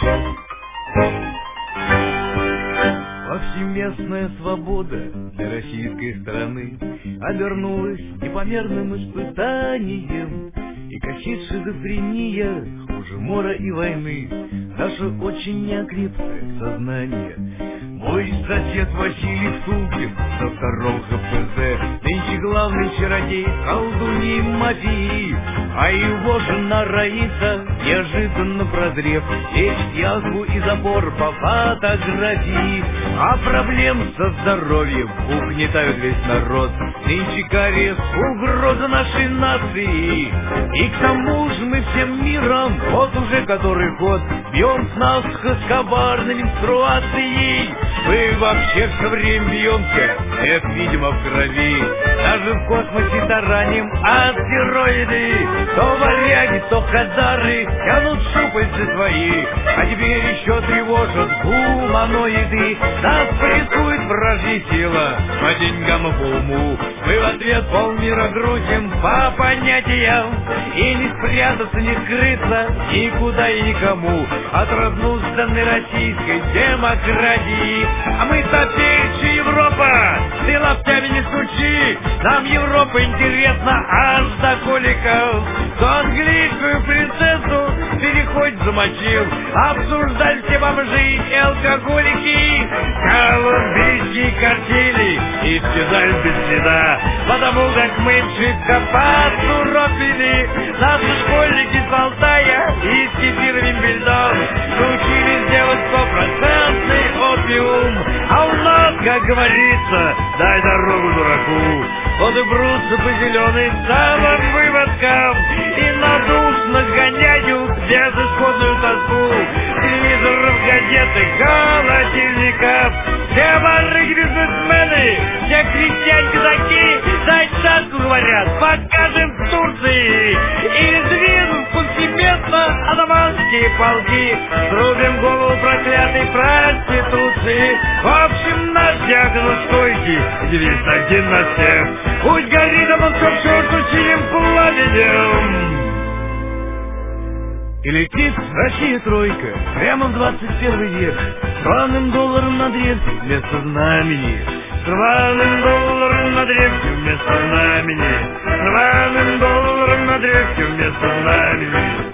Повсеместная свобода для российской страны обернулась непомерным испытанием, и косит шизофрения хуже мора и войны наше очень неокрепшее сознание. Мой сосед Василий Втулкин со второго ГПЗ нынче главный чародей колдуньи мафии, а его жена Раиса, неожиданно прозрев, лечит язву и забор по фотографии. А проблем со здоровьем угнетают весь народ, нынче кариес угроза нашей нации. И к тому же мы всем миром, вот уже который год, бьем с насухо с коварной менструацией. Мы вообще все время бьемся, это видимо в крови. Даже в космосе тараним астероиды. То варяги, то хазары тянут шупальцы свои, а теперь еще тревожат гуманоиды. Нас прессует вражье сила по деньгам и по уму. Мы в ответ полмира грузим по понятиям, и не спрятаться, не скрыться никуда и никому от разнузданной российской демократии. А мы топейшая Европа, ты лаптями не стучи, нам Европа интересна аж до коликов. То английскую принцессу переход замочил, обсуждали все бомжи и алкоголики. Колумбийские картели исчезают без следа, потому как мы шибко поцуропили. Наши школьники с Алтая и с кефировым бельдом научились делать 100% опиум. А у нас, как говорится, дай дорогу дураку. Вот и брутся по зеленым самым выводкам и надушно гоняют безысходную тоску телевизоров, газеты, холодильников. Все барыги, бизнесмены, все крестьяне-казаки, дай часку, говорят, покажем в Турции. И двинем повсеместно атаманские полки, срубим голову проклятой проституции. В общем, наш диагноз стойкий, девиз один на всех: пусть горит, а мы все к черту синим пламенем. И летит Россия тройка прямо в 21 век, с рваным долларом на древке вместо знамени, с рваным долларом на древке вместо знамени, с рваным долларом на древке вместо знамени.